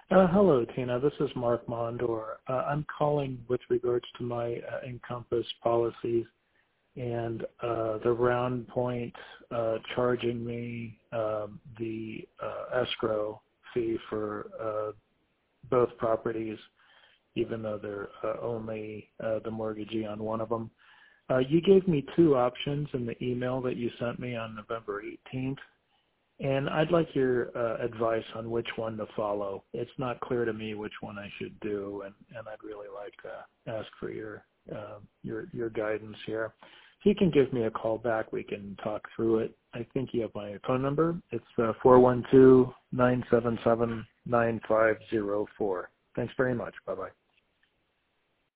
Hello, Tina. This is Mark Mondor. I'm calling with regards to my Encompass policies and the Round Point charging me the escrow fee for both properties, even though they're only the mortgagee on one of them. You gave me two options in the email that you sent me on November 18th. And I'd like your advice on which one to follow. It's not clear to me which one I should do, and I'd really like to ask for your guidance here. If you can give me a call back, we can talk through it. I think you have my phone number. It's 412-977-9504. Thanks very much. Bye-bye.